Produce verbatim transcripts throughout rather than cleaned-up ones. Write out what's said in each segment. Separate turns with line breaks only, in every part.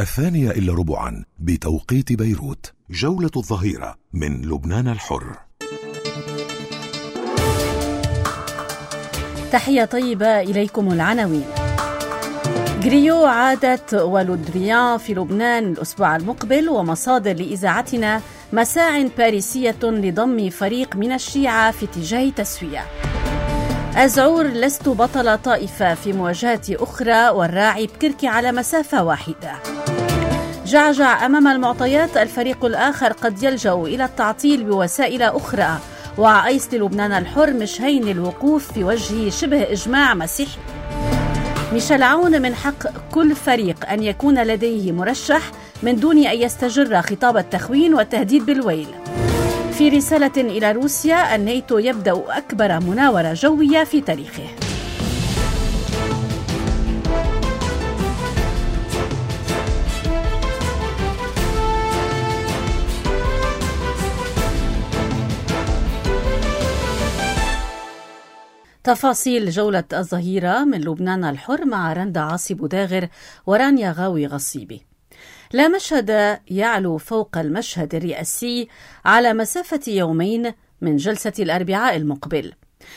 الثانية إلا ربعا بتوقيت بيروت. جولة الظهيرة من لبنان الحر.
تحية طيبة إليكم. العناوين: غريو عادت ولودريان في لبنان الأسبوع المقبل، ومصادر لإذاعتنا مساع باريسية لضم فريق من الشيعة في اتجاه تسوية. أزعور لست بطل طائفة في مواجهة أخرى، والراعي بكركي على مسافة واحدة. جعجع أمام المعطيات، الفريق الآخر قد يلجأ إلى التعطيل بوسائل أخرى. وعيس للبنان الحر مش هين الوقوف في وجه شبه إجماع مسيحي. ميشيل عون: من حق كل فريق أن يكون لديه مرشح من دون أن يستجر خطاب التخوين والتهديد بالويل. في رسالة إلى روسيا: الناتو يبدأ أكبر مناورة جوية في تاريخه. تفاصيل جولة الظهيرة من لبنان الحر مع رندا عاصي بوداغر ورانيا غاوي غصيبي. لا مشهد يعلو فوق المشهد الرئاسي على مسافة يومين من جلسة الأربعاء المقبل.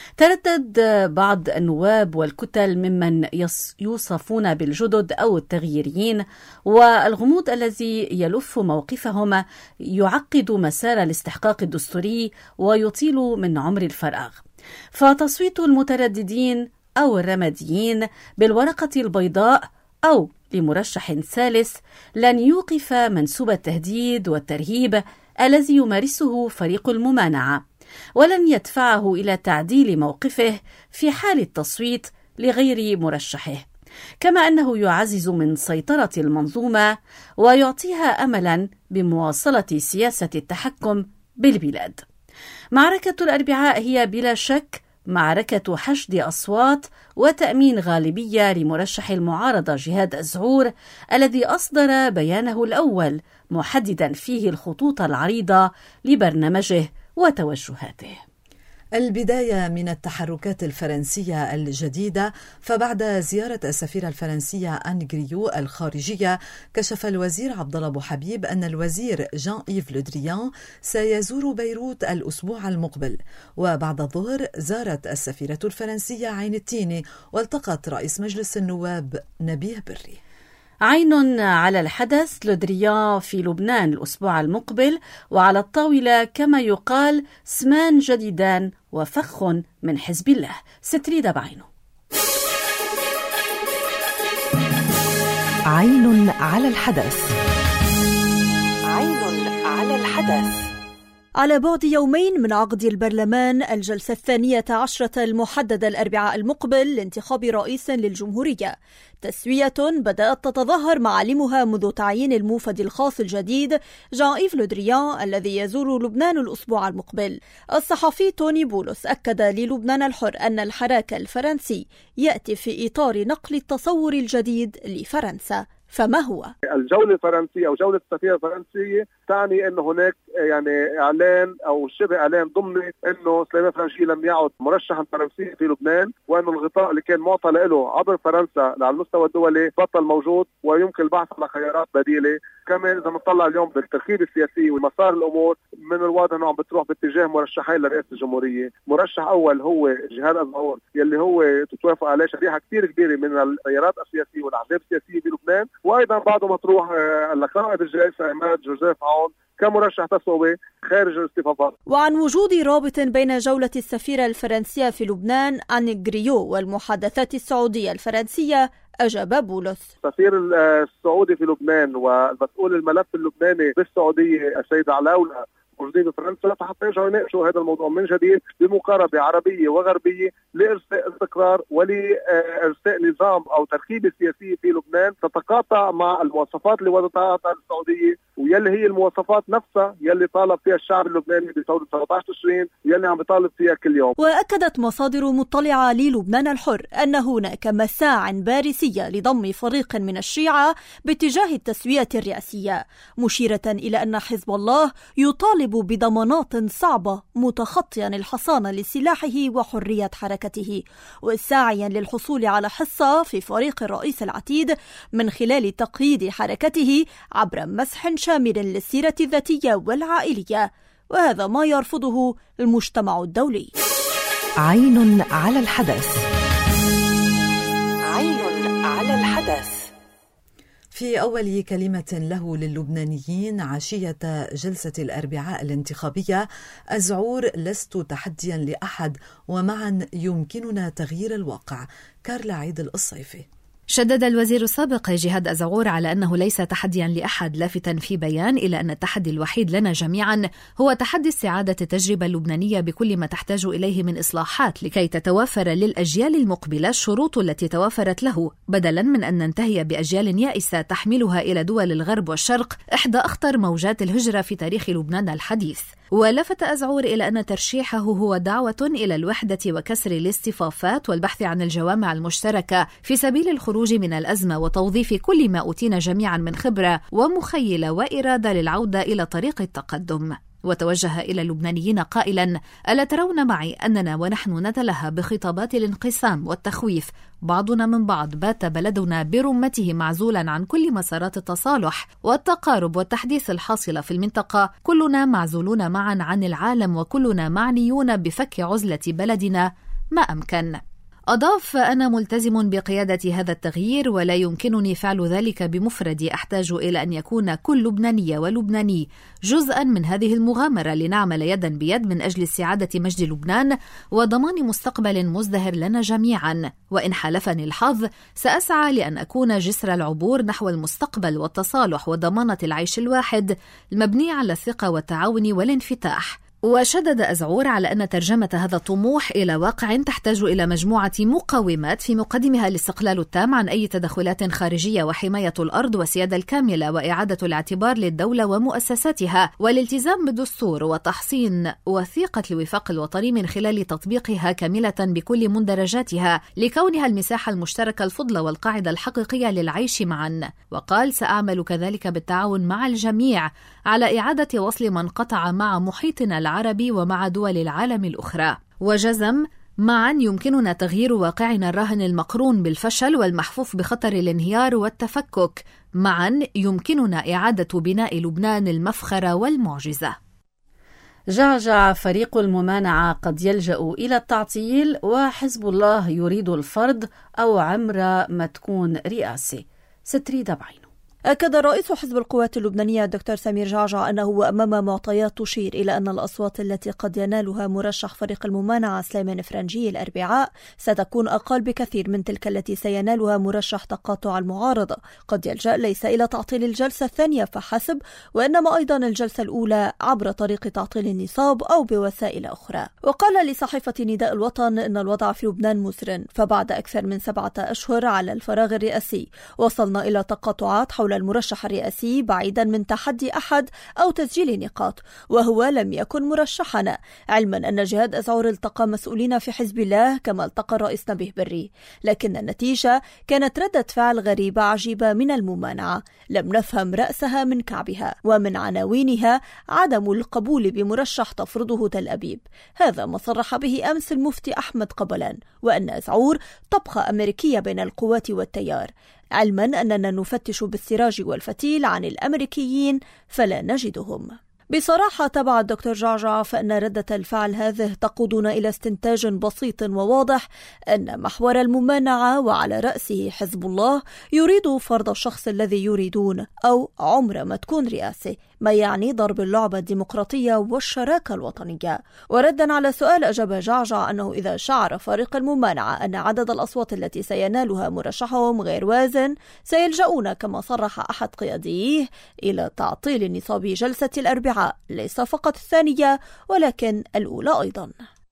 تردد بعض النواب والكتل ممن يوصفون بالجدد أو التغييريين، والغموض الذي يلف موقفهم يعقد مسار الاستحقاق الدستوري ويطيل من عمر الفراغ. فتصويت المترددين أو الرماديين بالورقة البيضاء أو لمرشح ثالث لن يوقف منسوب التهديد والترهيب الذي يمارسه فريق الممانعة، ولن يدفعه إلى تعديل موقفه في حال التصويت لغير مرشحه، كما أنه يعزز من سيطرة المنظومة ويعطيها أملا بمواصلة سياسة التحكم بالبلاد. معركة الأربعاء هي بلا شك معركة حشد أصوات وتأمين غالبية لمرشح المعارضة جهاد أزعور، الذي أصدر بيانه الأول محددا فيه الخطوط العريضة لبرنامجه وتوجهاته.
البداية من التحركات الفرنسية الجديدة، فبعد زيارة السفيرة الفرنسية آن غريو الخارجية، كشف الوزير عبدالله أبو حبيب أن الوزير جان إيف لودريان سيزور بيروت الأسبوع المقبل. وبعد الظهر زارت السفيرة الفرنسية عين التيني والتقت رئيس مجلس النواب نبيه بري.
عين على الحدث لودريان في لبنان الأسبوع المقبل، وعلى الطاولة كما يقال سمان جديدان وفخ من حزب الله. ستريد بعينه.
عين على الحدث. عين على الحدث.
على بعد يومين من عقد البرلمان الجلسة الثانية عشرة المحددة الأربعاء المقبل لانتخاب رئيس للجمهورية، تسوية بدأت تتظاهر معالمها منذ تعيين الموفد الخاص الجديد جان إيف لودريان الذي يزور لبنان الأسبوع المقبل. الصحفي توني بولس أكد للبنان الحر أن الحراك الفرنسي يأتي في إطار نقل التصور الجديد لفرنسا. فما هو؟
الجولة الفرنسية أو جولة السفيرة الفرنسية تعني أن هناك يعني إعلان أو شبه إعلان ضمني أنه سليمان فرنشي لم يعد مرشحا فرنسيا في لبنان، وأنه الغطاء اللي كان معطى له عبر فرنسا على المستوى الدولي بطل موجود ويمكن البحث على خيارات بديلة. كمان إذا نطلع اليوم بالتركيب السياسي ومسار الأمور، من الواضح أنه عم بتروح باتجاه مرشحين لرئاسة الجمهورية. مرشح أول هو جهاد أزعور يلي هو تتوافق عليه شريحة كثير كبيرة من التيارات السياسية والأحزاب السياسية بلبنان، وأيضا بعده مطروح القائد الجلسة عماد جوزيف عون كمرشح تسوي خارج الاصطفافات.
وعن وجود رابط بين جولة السفيرة الفرنسية في لبنان آن غريو والمحادثات السعودية الفرنسية، أجاب بولس.
السفير السعودي في لبنان والمسؤول الملف اللبناني بالسعودية السيد علاولة موجودين بفرنسا حتى يرجعوا يناقشوا هذا الموضوع من جديد بمقاربة عربية وغربية لإرساء استقرار ولإرساء نظام أو تركيبة سياسية في لبنان تتقاطع مع المواصفات اللي وضعتها السعودية، ويلي هي المواصفات نفسها يلي طالب فيها الشعب اللبناني بثورة سبعة عشر تشرين يلي عم بيطالب فيها كل يوم.
وأكدت مصادر مطلعة للبنان الحر أن هناك مساع باريسية لضم فريق من الشيعة باتجاه التسوية الرئاسية، مشيرة إلى أن حزب الله يطالب يطالب بضمانات صعبة متخطيا الحصانة لسلاحه وحرية حركته، وساعيا للحصول على حصة في فريق الرئيس العتيد من خلال تقييد حركته عبر مسح شامل للسيرة الذاتية والعائلية، وهذا ما يرفضه المجتمع الدولي.
عين على الحدث. عين على الحدث.
في أول كلمة له للبنانيين عشية جلسة الأربعاء الانتخابية: أزعور لست تحديا لأحد، ومعا يمكننا تغيير الواقع. كارلا عيد الصيفي.
شدد الوزير السابق جهاد أزعور على أنه ليس تحديا لأحد، لافتا في بيان إلى أن التحدي الوحيد لنا جميعا هو تحدي استعادة التجربة اللبنانية بكل ما تحتاج إليه من إصلاحات لكي تتوافر للأجيال المقبلة الشروط التي توافرت له، بدلا من أن ننتهي بأجيال يائسة تحملها إلى دول الغرب والشرق، إحدى أخطر موجات الهجرة في تاريخ لبنان الحديث. ولفت أزعور إلى أن ترشيحه هو دعوة إلى الوحدة وكسر الاصطفافات والبحث عن الجوامع المشتركة في سبيل الخروج من الأزمة وتوظيف كل ما أوتينا جميعا من خبرة ومخيلة وإرادة للعودة إلى طريق التقدم. وتوجه إلى اللبنانيين قائلا: ألا ترون معي أننا ونحن نتلهى بخطابات الانقسام والتخويف بعضنا من بعض بات بلدنا برمته معزولا عن كل مسارات التصالح والتقارب والتحديث الحاصلة في المنطقة، كلنا معزولون معا عن العالم وكلنا معنيون بفك عزلة بلدنا ما أمكن. أضاف: أنا ملتزم بقيادة هذا التغيير ولا يمكنني فعل ذلك بمفردي، أحتاج إلى أن يكون كل لبنانية ولبناني جزءا من هذه المغامرة لنعمل يدا بيد من أجل استعادة مجد لبنان وضمان مستقبل مزدهر لنا جميعا، وإن حالفني الحظ سأسعى لأن أكون جسر العبور نحو المستقبل والتصالح وضمانة العيش الواحد المبني على الثقة والتعاون والانفتاح. وشدد أزعور على أن ترجمة هذا الطموح إلى واقع تحتاج إلى مجموعة مقومات في مقدمها الاستقلال التام عن أي تدخلات خارجية وحماية الأرض والسيادة الكاملة وإعادة الاعتبار للدولة ومؤسساتها والالتزام بالدستور وتحصين وثيقة الوفاق الوطني من خلال تطبيقها كاملة بكل مندرجاتها لكونها المساحة المشتركة الفضلى والقاعدة الحقيقية للعيش معا. وقال: سأعمل كذلك بالتعاون مع الجميع على إعادة وصل من قطع مع محيطنا العربي ومع دول العالم الأخرى. وجزم: معا يمكننا تغيير واقعنا الراهن المقرون بالفشل والمحفوف بخطر الانهيار والتفكك، معا يمكننا إعادة بناء لبنان المفخرة والمعجزة.
جعجع فريق الممانعة قد يلجأ إلى التعطيل، وحزب الله يريد الفرض أو عمرة ما تكون رئاسي. ستريد بعينه.
أكد رئيس حزب القوات اللبنانية الدكتور سمير جعجع أنه أمام معطيات تشير إلى أن الأصوات التي قد ينالها مرشح فريق الممانعة سليمان فرنجي الأربعاء ستكون أقل بكثير من تلك التي سينالها مرشح تقاطع المعارضة. قد يلجأ ليس إلى تعطيل الجلسة الثانية فحسب، وإنما أيضا الجلسة الأولى عبر طريق تعطيل النصاب أو بوسائل أخرى. وقال لصحيفة نداء الوطن أن الوضع في لبنان مزر، فبعد أكثر من سبعة أشهر على الفراغ الرئاسي وصلنا إلى تقاطعات حول المرشح الرئاسي بعيدا من تحدي أحد أو تسجيل نقاط، وهو لم يكن مرشحنا، علما أن جهاد أزعور التقى مسؤولين في حزب الله كما التقى الرئيس نبيه بري، لكن النتيجة كانت ردة فعل غريبة عجيبة من الممانعة لم نفهم رأسها من كعبها، ومن عناوينها عدم القبول بمرشح تفرضه تل أبيب. هذا ما صرح به أمس المفتي أحمد قبلان، وأن أزعور طبخة أمريكية بين القوات والتيار، علما أننا نفتش بالسراج والفتيل عن الأمريكيين فلا نجدهم. بصراحة تبع الدكتور جعجع فإن ردة الفعل هذه تقودنا إلى استنتاج بسيط وواضح أن محور الممانعة وعلى رأسه حزب الله يريد فرض الشخص الذي يريدون أو عمر ما تكون رئاسة، ما يعني ضرب اللعبة الديمقراطية والشراكة الوطنية. وردا على سؤال أجاب جعجع أنه إذا شعر فريق الممانعة أن عدد الأصوات التي سينالها مرشحهم غير وازن سيلجؤون كما صرح أحد قياديه إلى تعطيل نصاب جلسة الأربعاء، ليس فقط الثانية ولكن الأولى أيضا.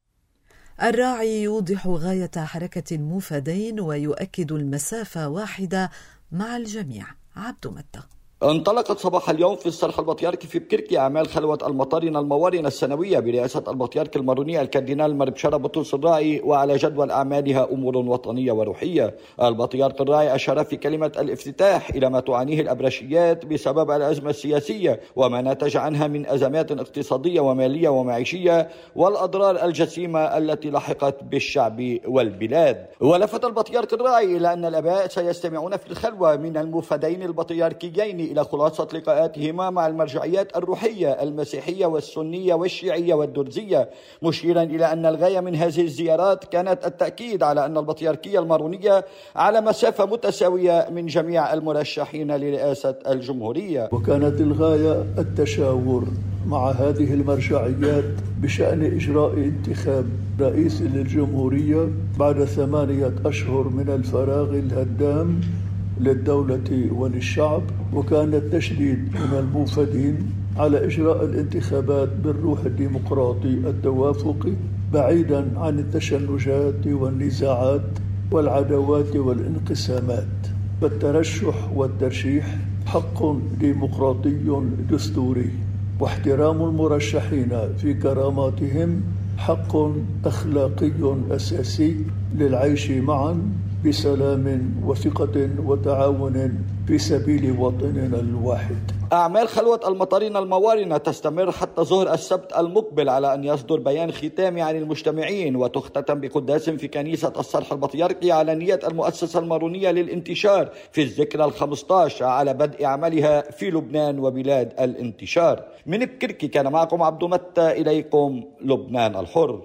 الراعي يوضح غاية حركة الموفدين ويؤكد المسافة واحدة مع الجميع. عبد متى.
انطلقت صباح اليوم في الصرح البطياركي في بكركي أعمال خلوة المطارنة الموارنة السنوية برئاسة البطيارك الماروني الكاردينال مربشرة بطرس الراعي، وعلى جدول أعمالها أمور وطنية وروحية. البطيارك الراعي أشار في كلمة الافتتاح إلى ما تعانيه الأبرشيات بسبب الأزمة السياسية وما نتج عنها من أزمات اقتصادية ومالية ومعيشية والأضرار الجسيمة التي لحقت بالشعب والبلاد. ولفت البطيارك الراعي إلى أن الآباء سيستمعون في الخلوة من المفدين البطياركيين إلى خلاصة لقاءاتهما مع المرجعيات الروحية المسيحية والسنية والشيعية والدرزية، مشيرا إلى أن الغاية من هذه الزيارات كانت التأكيد على أن البطياركية المارونية على مسافة متساوية من جميع المرشحين لرئاسة الجمهورية.
وكانت الغاية التشاور مع هذه المرجعيات بشأن إجراء انتخاب رئيس للجمهورية بعد ثمانية أشهر من الفراغ الهدام للدولة وللشعب، وكان التشديد من الموفدين على إجراء الانتخابات بالروح الديمقراطي التوافقي بعيدا عن التشنجات والنزاعات والعداوات والانقسامات. فالترشح والترشيح حق ديمقراطي دستوري، واحترام المرشحين في كراماتهم حق أخلاقي أساسي للعيش معا بسلام وثقة وتعاون في سبيل وطننا الواحد.
أعمال خلوة المطارنة الموارنة تستمر حتى ظهر السبت المقبل، على أن يصدر بيان ختامي عن المجتمعين وتختتم بقداس في كنيسة الصرح البطياركي على نية المؤسسة المارونية للانتشار في الذكرى الخمسة عشر على بدء عملها في لبنان وبلاد الانتشار. من بكركي كان معكم عبد متى، إليكم لبنان الحر.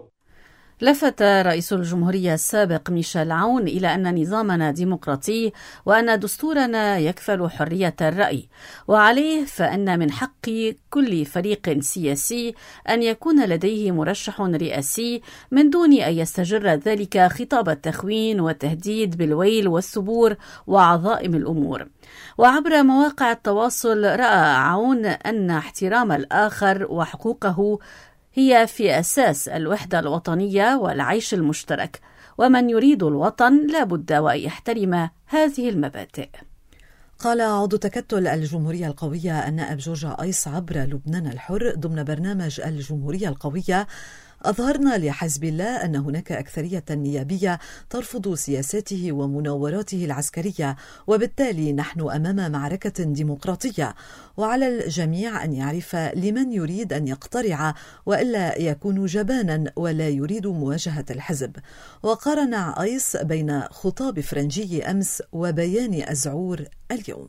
لفت رئيس الجمهورية السابق ميشيل عون إلى أن نظامنا ديمقراطي وأن دستورنا يكفل حرية الرأي، وعليه فإن من حق كل فريق سياسي أن يكون لديه مرشح رئاسي من دون أن يستجر ذلك خطاب التخوين والتهديد بالويل والثبور وعظائم الأمور. وعبر مواقع التواصل رأى عون أن احترام الآخر وحقوقه هي في أساس الوحدة الوطنية والعيش المشترك، ومن يريد الوطن لا بد وأن يحترم هذه المبادئ.
قال عضو تكتل الجمهورية القوية النائب جورج أيس عبر لبنان الحر ضمن برنامج الجمهورية القوية: أظهرنا لحزب الله أن هناك أكثرية نيابية ترفض سياساته ومناوراته العسكرية، وبالتالي نحن أمام معركة ديمقراطية، وعلى الجميع أن يعرف لمن يريد أن يقترع وإلا يكون جبانا ولا يريد مواجهة الحزب. وقارن أيس بين خطاب فرنجي أمس وبيان أزعور اليوم.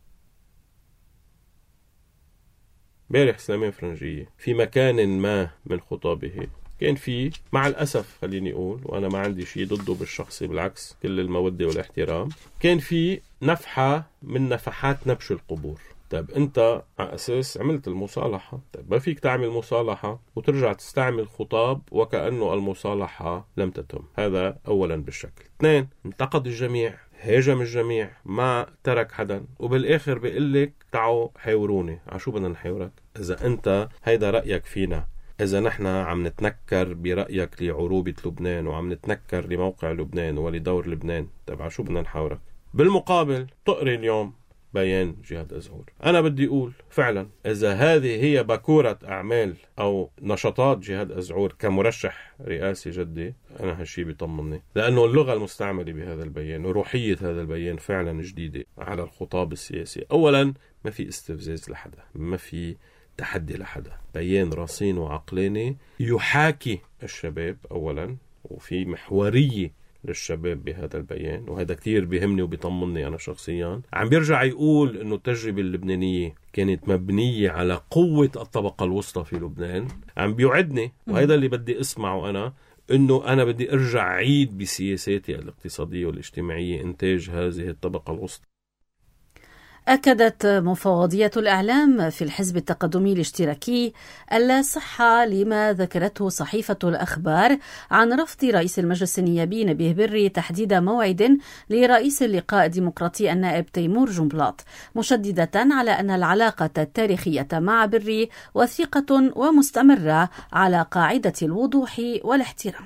امبارح سليمان فرنجية في مكان ما من خطابه كان في، مع الأسف خليني أقول، وأنا ما عندي شيء ضده بالشخصي، بالعكس كل المودة والاحترام، كان في نفحة من نفحات نبش القبور. طيب أنت على أساس عملت المصالحة، طيب ما فيك تعمل مصالحة وترجع تستعمل خطاب وكأنه المصالحة لم تتم. هذا أولا بالشكل. اثنين، انتقد الجميع، هاجم الجميع، ما ترك حدا، وبالآخر بيقلك تعوا حيوروني. عشو بدنا نحيورك؟ إذا أنت هيدا رأيك فينا، إذا نحن عم نتنكر برأيك لعروبة لبنان وعم نتنكر لموقع لبنان ولدور لبنان، طيب عشو بدنا نحاورك؟ بالمقابل تقري اليوم بيان جهاد أزعور. أنا بدي أقول فعلا إذا هذه هي باكورة أعمال أو نشاطات جهاد أزعور كمرشح رئاسي جدي، أنا هالشي بيطمني، لأنه اللغة المستعملة بهذا البيان وروحية هذا البيان فعلا جديدة على الخطاب السياسي. أولا ما في استفزاز لحدا، ما في تحدي لحدا، بيان رصين وعقلاني يحاكي الشباب أولا، وفي محورية للشباب بهذا البيان، وهذا كتير بيهمني وبيطمني أنا شخصيا. عم بيرجع يقول إنه التجربة اللبنانية كانت مبنية على قوة الطبقة الوسطى في لبنان. عم بيوعدني، وهذا اللي بدي أسمعه أنا، إنه أنا بدي أرجع عيد بسياساتي الاقتصادية والاجتماعية إنتاج هذه الطبقة الوسطى.
أكدت مفوضية الإعلام في الحزب التقدمي الاشتراكي ألا صحة لما ذكرته صحيفة الأخبار عن رفض رئيس المجلس النيابي نبيه بري تحديد موعد لرئيس اللقاء الديمقراطي النائب تيمور جنبلاط، مشددة على أن العلاقة التاريخية مع بري وثيقة ومستمرة على قاعدة الوضوح والاحترام.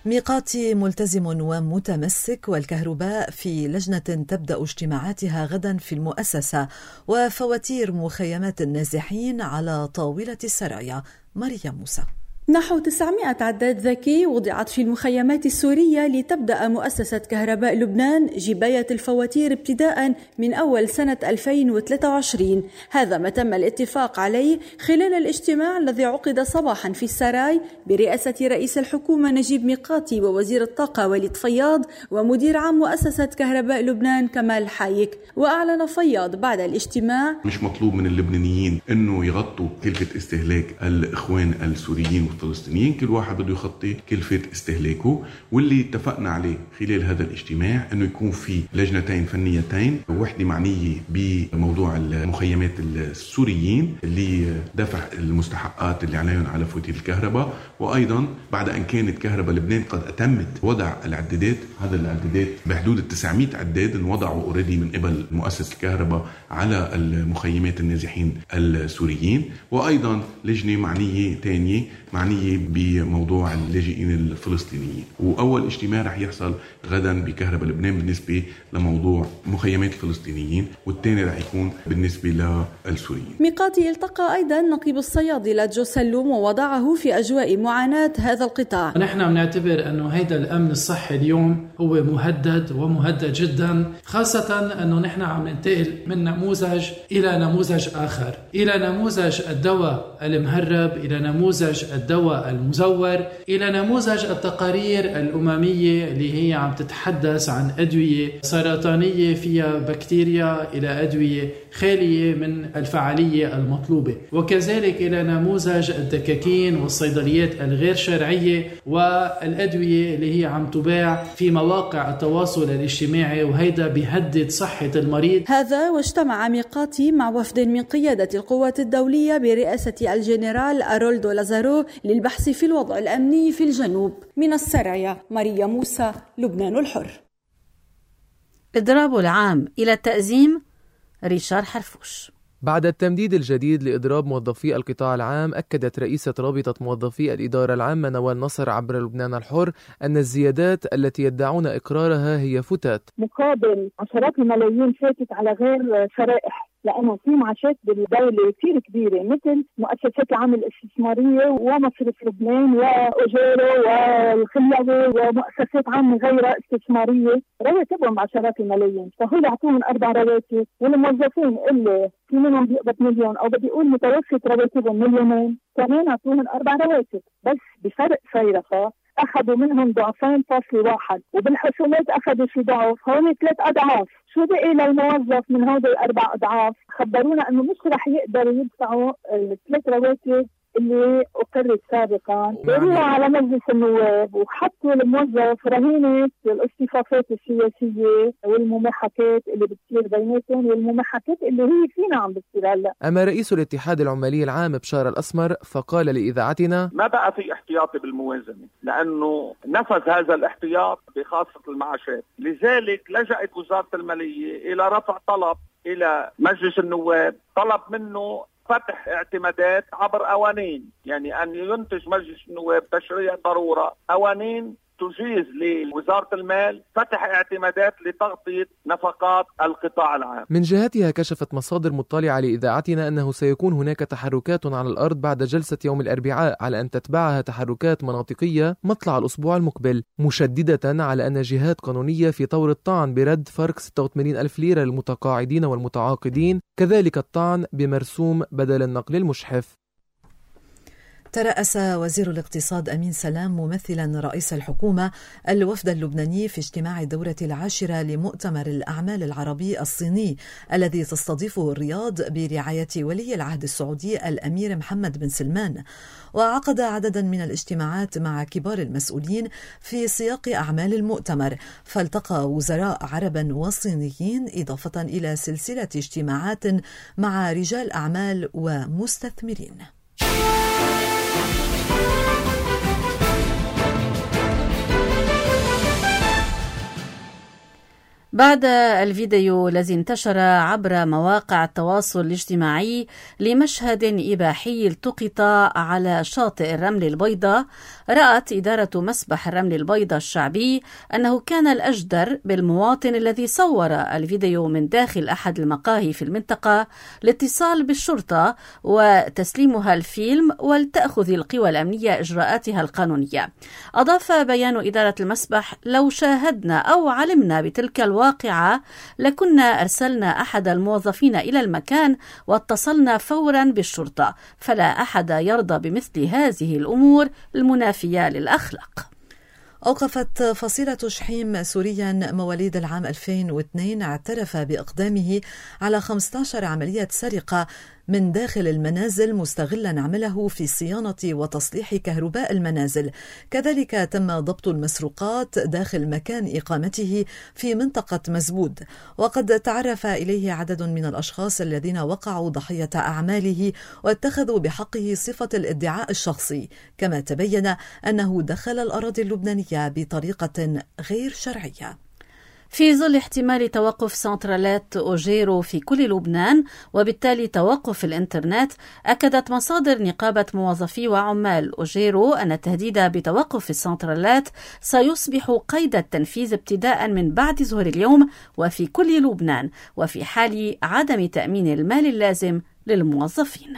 ميقاتي ملتزم ومتمسك والكهرباء في لجنة تبدأ اجتماعاتها غدا في المؤسسة، وفواتير مخيمات النازحين على طاولة السرايا. ماريا موسى.
نحو تسعمائة عداد ذكي وضعت في المخيمات السورية لتبدأ مؤسسة كهرباء لبنان جباية الفواتير ابتداء من أول سنة ألفين وثلاثة وعشرين. هذا ما تم الاتفاق عليه خلال الاجتماع الذي عقد صباحا في السراي برئاسة رئيس الحكومة نجيب ميقاتي ووزير الطاقة وليد فياض ومدير عام مؤسسة كهرباء لبنان كمال حايك. وأعلن فياض بعد الاجتماع:
مش مطلوب من اللبنانيين أنه يغطوا كلفة استهلاك الإخوان السوريين الفلسطينيين، كل واحد بده يخطي كلفة استهلاكه. واللي اتفقنا عليه خلال هذا الاجتماع انه يكون في لجنتين فنيتين، وحده معنيه بموضوع المخيمات السوريين اللي دفع المستحقات اللي عليهم على فواتير الكهرباء، وايضا بعد ان كانت كهرباء لبنان قد اتمت وضع العدادات، هذا العدادات بحدود تسعمائة عداد انوضعوا اوريدي من قبل مؤسسة الكهرباء على المخيمات النازحين السوريين. وايضا لجنه معنيه ثانيه معنيه بموضوع اللاجئين الفلسطينيين. وأول اجتماع رح يحصل غدا بكهرباء لبنان بالنسبة لموضوع مخيمات الفلسطينيين، والثاني رح يكون بالنسبة للسوريين.
ميقاتي التقى أيضا نقيب الصيادلة جو سلوم ووضعه في أجواء معاناة هذا القطاع.
نحن بنعتبر أنه هيدا الأمن الصحي اليوم هو مهدد ومهدد جدا، خاصة أنه نحن عم ننتقل من نموذج إلى نموذج آخر، إلى نموذج الدواء المهرب، إلى نموذج الدواء المزور، إلى نموذج التقارير الأممية اللي هي عم تتحدث عن أدوية سرطانية فيها بكتيريا إلى أدوية خالية من الفعالية المطلوبة، وكذلك إلى نموذج الدكاكين والصيدليات الغير شرعية والأدوية اللي هي عم تباع في مواقع التواصل الاجتماعي، وهيدا بيهدد صحة المريض.
هذا واجتمع ميقاتي مع وفد من قيادة القوات الدولية برئاسة الجنرال أرولدو لازارو للبحث في الوضع الأمني في الجنوب. من السرايا، ماريا موسى، لبنان الحر.
إضراب العام إلى التأزيم، ريشار حرفوش.
بعد التمديد الجديد لإضراب موظفي القطاع العام، أكدت رئيسة رابطة موظفي الإدارة العامة نوال نصر عبر لبنان الحر أن الزيادات التي يدعون إقرارها هي فتات
مقابل عشرات الملايين فاتت على غير شرائح، لأنه في معاشات بالدولة كثير كبيرة مثل مؤسسات العمل الاستثمارية ومصرف لبنان وأجورو والخليوي ومؤسسات عامة غير استثمارية رواتبهم بعشرات الملايين، فهو يعطوهم أربع رواتب، والموظفين اللي في منهم بيقبض مليون أو بدي أقول متوسط رواتبهم مليونين كمان يعطوهم أربع رواتب، بس بفرق فيرقة أخذوا منهم ضعفين فاصل واحد، وبالحسومات أخذوا شي ضعف، هون ثلاث أضعاف. شو بقي للموظف من هودي الأربع أضعاف؟ خبرونا أنه مش رح يقدروا يدفعوا الثلاث رواتب اللي أقرت سابقا. داروها على مجلس النواب وحطوا الموظف رهينة الاصطفافات السياسية والمماحكات اللي بتصير بيناتهم والمماحكات اللي هي فينا عم بتصير هلا.
أما رئيس الاتحاد العمالي العام بشار الأسمر فقال لإذاعتنا:
ما بقى في احتياطي بالموازنة لأنه نفذ هذا الاحتياط بخاصة المعاشات، لذلك لجأت وزارة المالية إلى رفع طلب إلى مجلس النواب، طلب منه فتح اعتمادات عبر قوانين، يعني أن ينتج مجلس النواب تشريع ضرورة قوانين تجيز لوزارة المال فتح اعتمادات لتغطية نفقات القطاع العام.
من جهتها كشفت مصادر مطلعة لإذاعتنا أنه سيكون هناك تحركات على الأرض بعد جلسة يوم الأربعاء، على أن تتبعها تحركات مناطقية مطلع الأسبوع المقبل، مشددة على أن جهات قانونية في طور الطعن برد فرق ستة وثمانين ألف ليرة للمتقاعدين والمتعاقدين، كذلك الطعن بمرسوم بدل النقل المشحف.
ترأس وزير الاقتصاد أمين سلام ممثلا رئيس الحكومة الوفد اللبناني في اجتماع الدورة العاشرة لمؤتمر الأعمال العربي الصيني الذي تستضيفه الرياض برعاية ولي العهد السعودي الأمير محمد بن سلمان، وعقد عددا من الاجتماعات مع كبار المسؤولين في سياق أعمال المؤتمر، فالتقى وزراء عربا وصينيين إضافة إلى سلسلة اجتماعات مع رجال أعمال ومستثمرين.
بعد الفيديو الذي انتشر عبر مواقع التواصل الاجتماعي لمشهد إباحي التقط على شاطئ الرمل البيضاء، رأت إدارة مسبح الرمل البيضاء الشعبي أنه كان الأجدر بالمواطن الذي صور الفيديو من داخل أحد المقاهي في المنطقة الاتصال بالشرطة وتسليمها الفيلم ولتأخذ القوى الأمنية إجراءاتها القانونية. أضاف بيان إدارة المسبح: لو شاهدنا أو علمنا بتلك الواقعة لكنا أرسلنا أحد الموظفين إلى المكان واتصلنا فورا بالشرطة، فلا أحد يرضى بمثل هذه الأمور المنافية للأخلاق.
أوقفت فصيلة شحيم سوريا مواليد العام ألفين واثنين اعترف بإقدامه على خمسة عشر عملية سرقة من داخل المنازل مستغلا عمله في صيانة وتصليح كهرباء المنازل. كذلك تم ضبط المسروقات داخل مكان إقامته في منطقة مزبود، وقد تعرف إليه عدد من الأشخاص الذين وقعوا ضحية أعماله واتخذوا بحقه صفة الادعاء الشخصي، كما تبين أنه دخل الأراضي اللبنانية بطريقة غير شرعية.
في ظل احتمال توقف سنترالات أوجيرو في كل لبنان وبالتالي توقف الإنترنت، أكدت مصادر نقابة موظفي وعمال أوجيرو أن التهديد بتوقف السنترالات سيصبح قيد التنفيذ ابتداء من بعد ظهر اليوم وفي كل لبنان، وفي حال عدم تأمين المال اللازم للموظفين.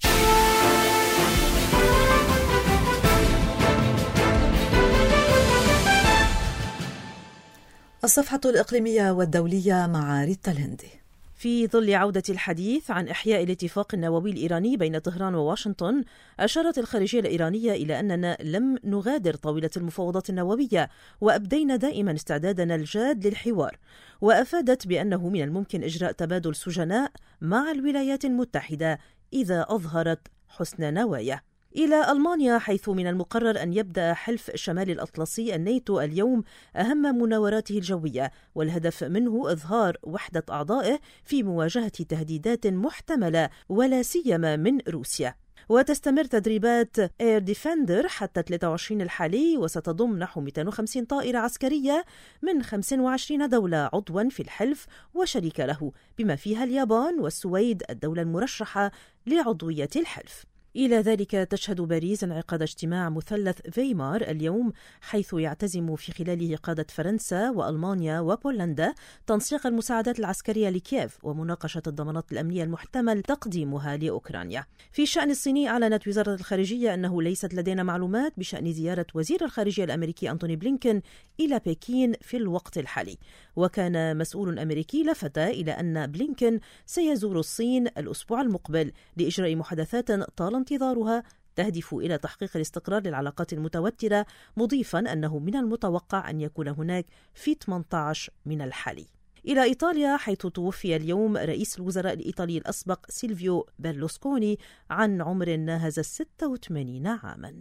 الصفحة الإقليمية والدولية مع ريتا الهندي.
في ظل عودة الحديث عن إحياء الاتفاق النووي الإيراني بين طهران وواشنطن، أشارت الخارجية الإيرانية إلى أننا لم نغادر طاولة المفاوضات النووية وأبدينا دائما استعدادنا الجاد للحوار، وأفادت بأنه من الممكن إجراء تبادل سجناء مع الولايات المتحدة إذا أظهرت حسن نوايا. إلى ألمانيا، حيث من المقرر أن يبدأ حلف شمال الأطلسي الناتو اليوم أهم مناوراته الجوية، والهدف منه إظهار وحدة أعضائه في مواجهة تهديدات محتملة ولا سيما من روسيا. وتستمر تدريبات اير ديفندر حتى ثلاثة وعشرين الحالي، وستضم نحو مئتين وخمسين طائرة عسكرية من خمس وعشرين دولة عضوا في الحلف وشريك له، بما فيها اليابان والسويد الدولة المرشحة لعضوية الحلف. إلى ذلك تشهد باريس انعقاد اجتماع مثلث فيمار اليوم، حيث يعتزم في خلاله قادة فرنسا وألمانيا وبولندا تنسيق المساعدات العسكرية لكييف ومناقشة الضمانات الأمنية المحتمل تقديمها لأوكرانيا. في الشأن الصيني، أعلنت وزارة الخارجية أنه ليست لدينا معلومات بشأن زيارة وزير الخارجية الأمريكي أنتوني بلينكن إلى بكين في الوقت الحالي، وكان مسؤول أمريكي لفت إلى أن بلينكن سيزور الصين الأسبوع المقبل لإجراء محادثات طال انتظارها تهدف إلى تحقيق الاستقرار للعلاقات المتوترة، مضيفا أنه من المتوقع أن يكون هناك في ثمانية عشر من الحالي. إلى إيطاليا، حيث توفي اليوم رئيس الوزراء الإيطالي الأسبق سيلفيو بيرلوسكوني عن عمر ناهز ستة وثمانين عاما.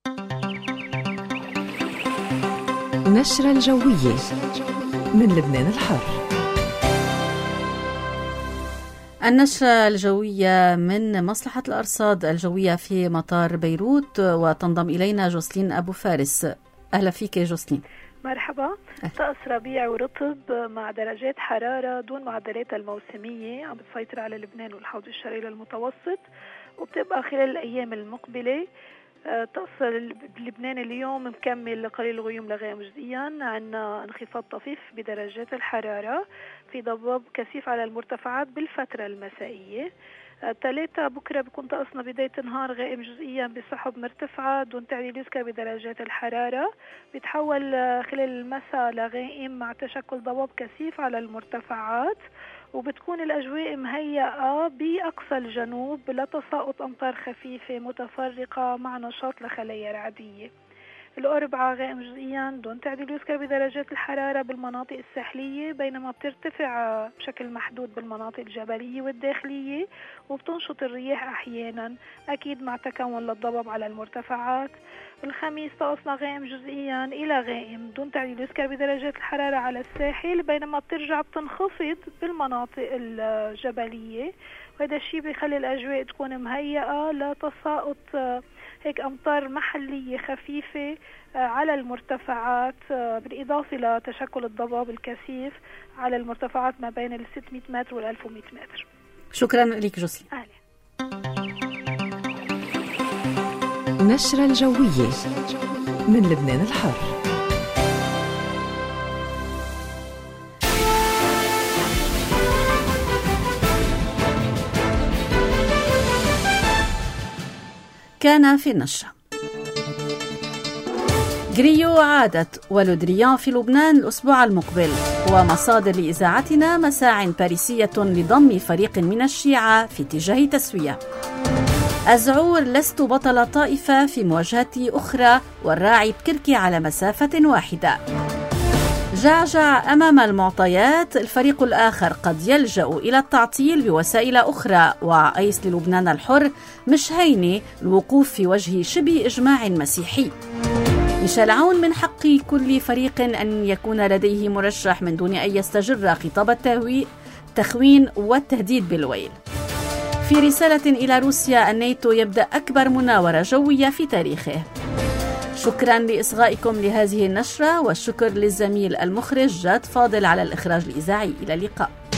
نشرة الجوية من لبنان الحر.
النشرة الجوية من مصلحة الأرصاد الجوية في مطار بيروت، وتنضم إلينا جوسلين أبو فارس. أهلا فيك جوسلين.
مرحبا. طقس ربيع ورطب مع درجات حرارة دون معدلات الموسمية عم بتسيطر على لبنان والحوض الشرقي للمتوسط، وبتبقى خلال الأيام المقبلة. طقس بلبنان اليوم مكمل قليل الغيوم لغيم جزئيا، عندنا انخفاض طفيف بدرجات الحرارة، في ضباب كثيف على المرتفعات بالفترة المسائية. ثلاثة بكرة بيكون طقسنا بداية النهار غائم جزئيا بسحب مرتفعة دون تعديل يذكر بدرجات الحرارة، بيتحول خلال المساء لغائم مع تشكل ضباب كثيف على المرتفعات، وبتكون الأجواء مهيئة بأقصى الجنوب لتساقط أمطار خفيفة متفرقة مع نشاط لخلايا رعدية. الأربعاء غائم جزئيا دون تعديل يذكر بدرجات الحرارة بالمناطق الساحلية، بينما بترتفع بشكل محدود بالمناطق الجبلية والداخلية، وبتنشط الرياح أحيانا أكيد مع تكون للضباب على المرتفعات. الخميس طقسنا غائم جزئيا إلى غائم دون تعديل يذكر بدرجات الحرارة على الساحل، بينما بترجع بتنخفض بالمناطق الجبلية، وهذا الشيء بيخلي الأجواء تكون مهيئة لتساقط هيك أمطار محلية خفيفة على المرتفعات، بالإضافة لتشكل الضباب الكثيف على المرتفعات ما بين ال ستمائة متر وال ألف ومائة متر.
شكرا لك جوسلين.
أهلا.
نشرة الجوية من لبنان الحر.
كان في النشرة. غريو عادت ولودريان في لبنان الأسبوع المقبل، ومصادر لإذاعتنا مساع باريسية لضم فريق من الشيعة في اتجاه تسوية. أزعور لست بطل طائفة في مواجهة أخرى، والراعي بكركي على مسافة واحدة. جعجع أمام المعطيات، الفريق الآخر قد يلجأ إلى التعطيل بوسائل أخرى. وأيس للبنان الحر مش هينة الوقوف في وجه شبه إجماع مسيحي. ميشيل عون من حق كل فريق أن يكون لديه مرشح من دون أن يستجر خطاب التخوين والتهديد بالويل. في رسالة إلى روسيا، الناتو يبدأ أكبر مناورة جوية في تاريخه. شكرا لإصغائكم لهذه النشرة، والشكر للزميل المخرج جاد فاضل على الإخراج الإذاعي. إلى اللقاء.